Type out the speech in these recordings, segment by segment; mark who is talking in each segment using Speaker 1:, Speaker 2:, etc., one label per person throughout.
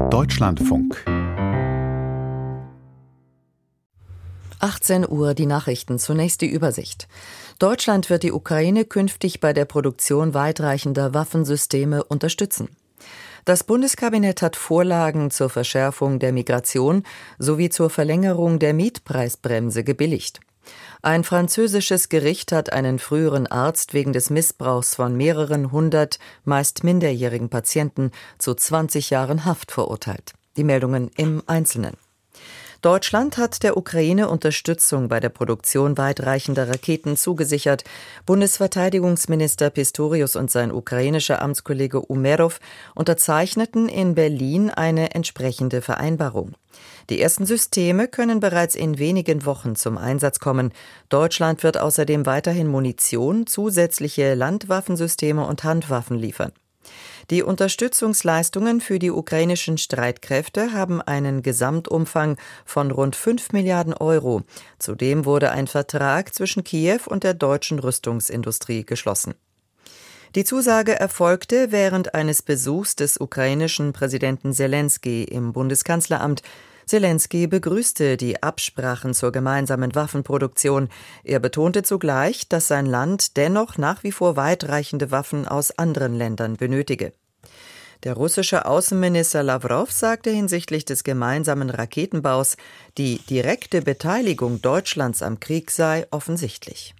Speaker 1: Deutschlandfunk.
Speaker 2: 18 Uhr, die Nachrichten. Zunächst die Übersicht. Deutschland wird die Ukraine künftig bei der Produktion weitreichender Waffensysteme unterstützen. Das Bundeskabinett hat Vorlagen zur Verschärfung der Migration sowie zur Verlängerung der Mietpreisbremse gebilligt. Ein französisches Gericht hat einen früheren Arzt wegen des Missbrauchs von mehreren hundert, meist minderjährigen Patienten zu 20 Jahren Haft verurteilt. Die Meldungen im Einzelnen. Deutschland hat der Ukraine Unterstützung bei der Produktion weitreichender Raketen zugesichert. Bundesverteidigungsminister Pistorius und sein ukrainischer Amtskollege Umerov unterzeichneten in Berlin eine entsprechende Vereinbarung. Die ersten Systeme können bereits in wenigen Wochen zum Einsatz kommen. Deutschland wird außerdem weiterhin Munition, zusätzliche Landwaffensysteme und Handwaffen liefern. Die Unterstützungsleistungen für die ukrainischen Streitkräfte haben einen Gesamtumfang von rund 5 Milliarden Euro. Zudem wurde ein Vertrag zwischen Kiew und der deutschen Rüstungsindustrie geschlossen. Die Zusage erfolgte während eines Besuchs des ukrainischen Präsidenten Selenskyj im Bundeskanzleramt. Selenskyj begrüßte die Absprachen zur gemeinsamen Waffenproduktion. Er betonte zugleich, dass sein Land dennoch nach wie vor weitreichende Waffen aus anderen Ländern benötige. Der russische Außenminister Lawrow sagte hinsichtlich des gemeinsamen Raketenbaus, die direkte Beteiligung Deutschlands am Krieg sei offensichtlich.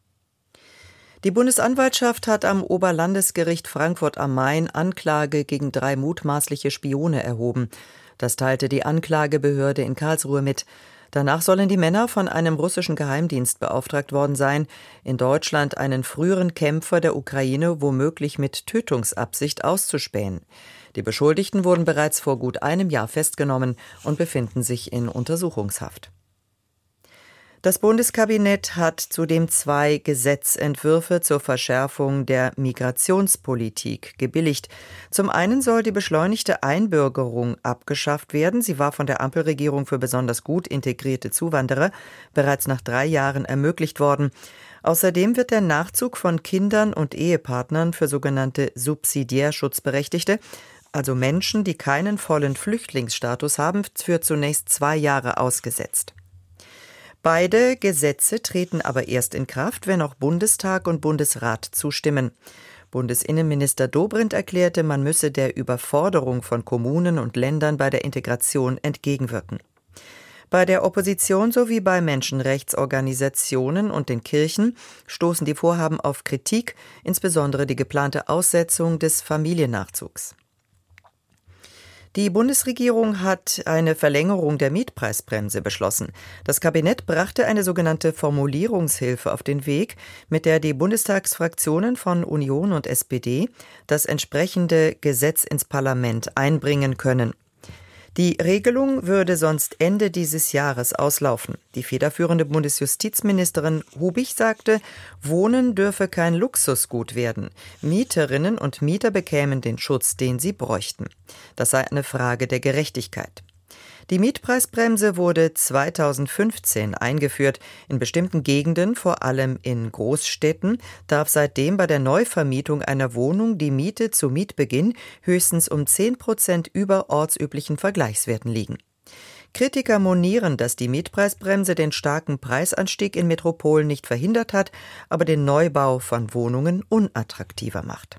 Speaker 2: Die Bundesanwaltschaft hat am Oberlandesgericht Frankfurt am Main Anklage gegen 3 mutmaßliche Spione erhoben. Das teilte die Anklagebehörde in Karlsruhe mit. Danach sollen die Männer von einem russischen Geheimdienst beauftragt worden sein, in Deutschland einen früheren Kämpfer der Ukraine womöglich mit Tötungsabsicht auszuspähen. Die Beschuldigten wurden bereits vor gut einem Jahr festgenommen und befinden sich in Untersuchungshaft. Das Bundeskabinett hat zudem 2 Gesetzentwürfe zur Verschärfung der Migrationspolitik gebilligt. Zum einen soll die beschleunigte Einbürgerung abgeschafft werden. Sie war von der Ampelregierung für besonders gut integrierte Zuwanderer bereits nach 3 Jahren ermöglicht worden. Außerdem wird der Nachzug von Kindern und Ehepartnern für sogenannte Subsidiärschutzberechtigte, also Menschen, die keinen vollen Flüchtlingsstatus haben, für zunächst 2 Jahre ausgesetzt. Beide Gesetze treten aber erst in Kraft, wenn auch Bundestag und Bundesrat zustimmen. Bundesinnenminister Dobrindt erklärte, man müsse der Überforderung von Kommunen und Ländern bei der Integration entgegenwirken. Bei der Opposition sowie bei Menschenrechtsorganisationen und den Kirchen stoßen die Vorhaben auf Kritik, insbesondere die geplante Aussetzung des Familiennachzugs. Die Bundesregierung hat eine Verlängerung der Mietpreisbremse beschlossen. Das Kabinett brachte eine sogenannte Formulierungshilfe auf den Weg, mit der die Bundestagsfraktionen von Union und SPD das entsprechende Gesetz ins Parlament einbringen können. Die Regelung würde sonst Ende dieses Jahres auslaufen. Die federführende Bundesjustizministerin Hubich sagte, Wohnen dürfe kein Luxusgut werden. Mieterinnen und Mieter bekämen den Schutz, den sie bräuchten. Das sei eine Frage der Gerechtigkeit. Die Mietpreisbremse wurde 2015 eingeführt. In bestimmten Gegenden, vor allem in Großstädten, darf seitdem bei der Neuvermietung einer Wohnung die Miete zu Mietbeginn höchstens um 10% über ortsüblichen Vergleichswerten liegen. Kritiker monieren, dass die Mietpreisbremse den starken Preisanstieg in Metropolen nicht verhindert hat, aber den Neubau von Wohnungen unattraktiver macht.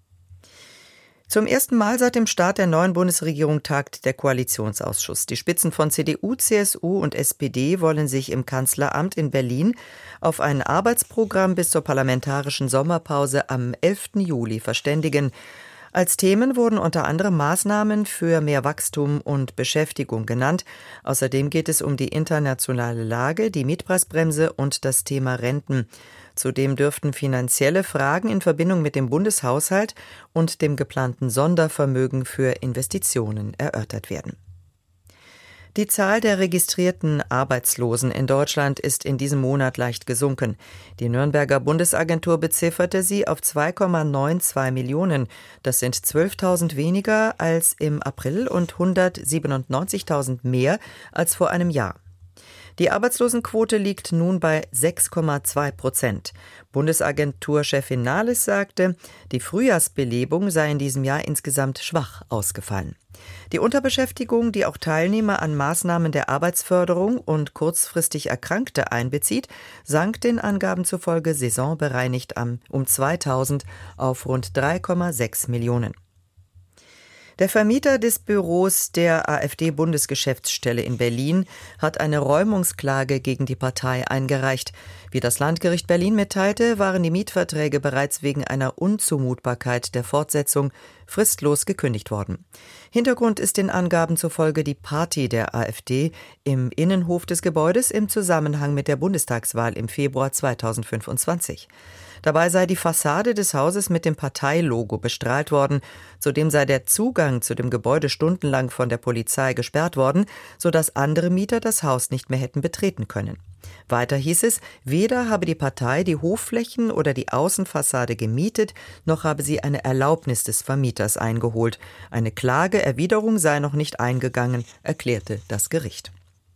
Speaker 2: Zum ersten Mal seit dem Start der neuen Bundesregierung tagt der Koalitionsausschuss. Die Spitzen von CDU, CSU und SPD wollen sich im Kanzleramt in Berlin auf ein Arbeitsprogramm bis zur parlamentarischen Sommerpause am 11. Juli verständigen. Als Themen wurden unter anderem Maßnahmen für mehr Wachstum und Beschäftigung genannt. Außerdem geht es um die internationale Lage, die Mietpreisbremse und das Thema Renten. Zudem dürften finanzielle Fragen in Verbindung mit dem Bundeshaushalt und dem geplanten Sondervermögen für Investitionen erörtert werden. Die Zahl der registrierten Arbeitslosen in Deutschland ist in diesem Monat leicht gesunken. Die Nürnberger Bundesagentur bezifferte sie auf 2,92 Millionen. Das sind 12.000 weniger als im April und 197.000 mehr als vor einem Jahr. Die Arbeitslosenquote liegt nun bei 6,2%. Bundesagenturchefin Nahles sagte, die Frühjahrsbelebung sei in diesem Jahr insgesamt schwach ausgefallen. Die Unterbeschäftigung, die auch Teilnehmer an Maßnahmen der Arbeitsförderung und kurzfristig Erkrankte einbezieht, sank den Angaben zufolge saisonbereinigt um 2000 auf rund 3,6 Millionen. Der Vermieter des Büros der AfD-Bundesgeschäftsstelle in Berlin hat eine Räumungsklage gegen die Partei eingereicht. Wie das Landgericht Berlin mitteilte, waren die Mietverträge bereits wegen einer Unzumutbarkeit der Fortsetzung fristlos gekündigt worden. Hintergrund ist den Angaben zufolge die Party der AfD im Innenhof des Gebäudes im Zusammenhang mit der Bundestagswahl im Februar 2025. Dabei sei die Fassade des Hauses mit dem Parteilogo bestrahlt worden. Zudem sei der Zugang zu dem Gebäude stundenlang von der Polizei gesperrt worden, sodass andere Mieter das Haus nicht mehr hätten betreten können. Weiter hieß es, weder habe die Partei die Hofflächen oder die Außenfassade gemietet, noch habe sie eine Erlaubnis des Vermieters eingeholt. Eine Klageerwiderung sei noch nicht eingegangen, erklärte das Gericht.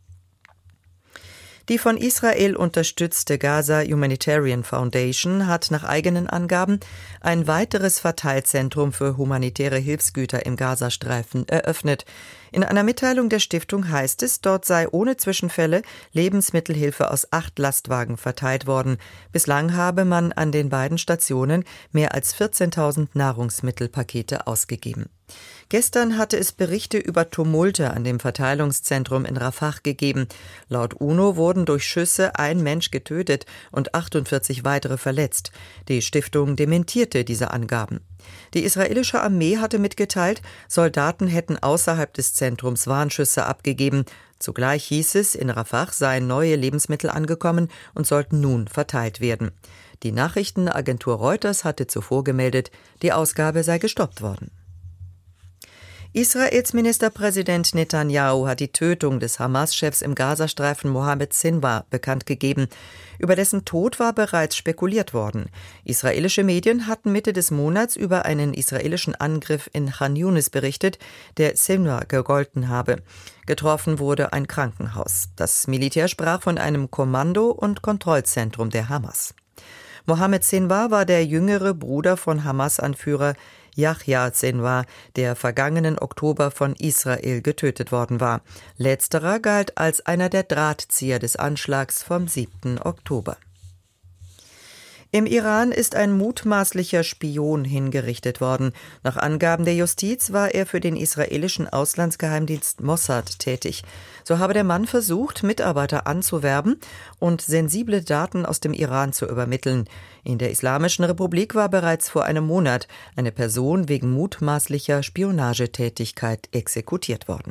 Speaker 2: Die von Israel unterstützte Gaza Humanitarian Foundation hat nach eigenen Angaben ein weiteres Verteilzentrum für humanitäre Hilfsgüter im Gazastreifen eröffnet. In einer Mitteilung der Stiftung heißt es, dort sei ohne Zwischenfälle Lebensmittelhilfe aus 8 Lastwagen verteilt worden. Bislang habe man an den beiden Stationen mehr als 14.000 Nahrungsmittelpakete ausgegeben. Gestern hatte es Berichte über Tumulte an dem Verteilungszentrum in Rafah gegeben. Laut UNO wurden durch Schüsse 1 Mensch getötet und 48 weitere verletzt. Die Stiftung dementierte diese Angaben. Die israelische Armee hatte mitgeteilt, Soldaten hätten außerhalb des Zentrums Warnschüsse abgegeben. Zugleich hieß es, in Rafah seien neue Lebensmittel angekommen und sollten nun verteilt werden. Die Nachrichtenagentur Reuters hatte zuvor gemeldet, die Ausgabe sei gestoppt worden. Israels Ministerpräsident Netanyahu hat die Tötung des Hamas-Chefs im Gazastreifen Mohammed Sinwar bekannt gegeben. Über dessen Tod war bereits spekuliert worden. Israelische Medien hatten Mitte des Monats über einen israelischen Angriff in Khan Yunis berichtet, der Sinwar gegolten habe. Getroffen wurde ein Krankenhaus. Das Militär sprach von einem Kommando- und Kontrollzentrum der Hamas. Mohammed Sinwar war der jüngere Bruder von Hamas-Anführer Yahya Sinwar, der vergangenen Oktober von Israel getötet worden war. Letzterer galt als einer der Drahtzieher des Anschlags vom 7. Oktober. Im Iran ist ein mutmaßlicher Spion hingerichtet worden. Nach Angaben der Justiz war er für den israelischen Auslandsgeheimdienst Mossad tätig. So habe der Mann versucht, Mitarbeiter anzuwerben und sensible Daten aus dem Iran zu übermitteln. In der Islamischen Republik war bereits vor einem Monat eine Person wegen mutmaßlicher Spionagetätigkeit exekutiert worden.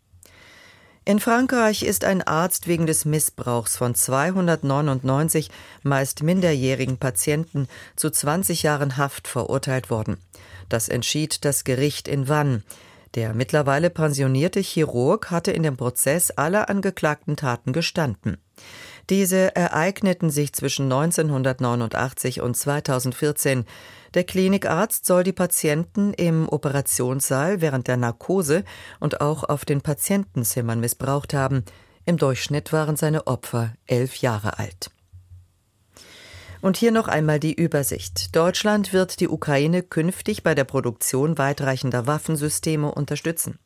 Speaker 2: In Frankreich ist ein Arzt wegen des Missbrauchs von 299 meist minderjährigen Patienten zu 20 Jahren Haft verurteilt worden. Das entschied das Gericht in Vannes. Der mittlerweile pensionierte Chirurg hatte in dem Prozess alle angeklagten Taten gestanden. Diese ereigneten sich zwischen 1989 und 2014. Der Klinikarzt soll die Patienten im Operationssaal während der Narkose und auch auf den Patientenzimmern missbraucht haben. Im Durchschnitt waren seine Opfer 11 Jahre alt. Und hier noch einmal die Übersicht. Deutschland wird die Ukraine künftig bei der Produktion weitreichender Waffensysteme unterstützen.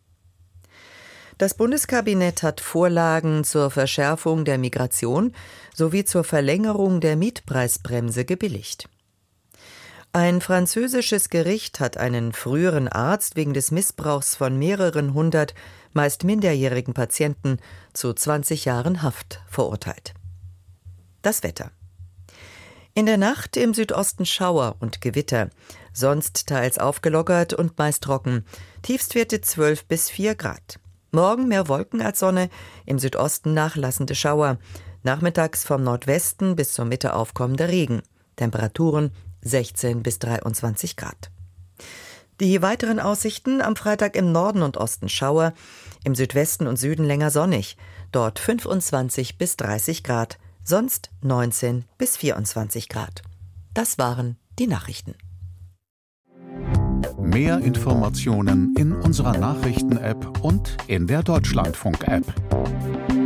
Speaker 2: Das Bundeskabinett hat Vorlagen zur Verschärfung der Migration sowie zur Verlängerung der Mietpreisbremse gebilligt. Ein französisches Gericht hat einen früheren Arzt wegen des Missbrauchs von mehreren hundert, meist minderjährigen Patienten zu 20 Jahren Haft verurteilt. Das Wetter. In der Nacht im Südosten Schauer und Gewitter, sonst teils aufgelockert und meist trocken, Tiefstwerte 12 bis 4 Grad. Morgen mehr Wolken als Sonne, im Südosten nachlassende Schauer, nachmittags vom Nordwesten bis zur Mitte aufkommender Regen, Temperaturen 16 bis 23 Grad. Die weiteren Aussichten: am Freitag im Norden und Osten Schauer, im Südwesten und Süden länger sonnig, dort 25 bis 30 Grad, sonst 19 bis 24 Grad. Das waren die Nachrichten.
Speaker 1: Mehr Informationen in unserer Nachrichten-App und in der Deutschlandfunk-App.